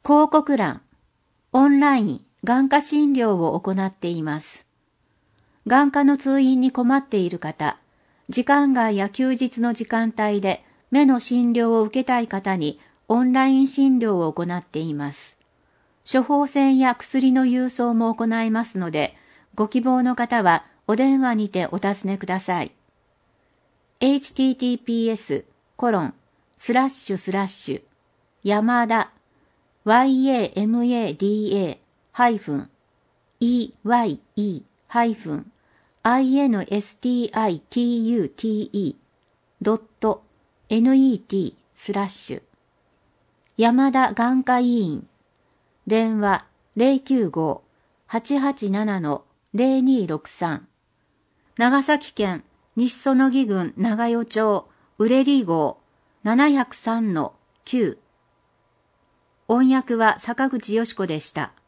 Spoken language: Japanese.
広告欄、オンライン眼科診療を行っています。眼科の通院に困っている方、時間外や休日の時間帯で目の診療を受けたい方にオンライン診療を行っています。処方箋や薬の郵送も行いますので、ご希望の方はお電話にてお尋ねください。https:// 山田 yamada-eyeste-institute.net/ 山田眼科医院電話 095-887-0263 長崎県西園木郡長与町呉里号 703-9 音訳は坂口よし子でした。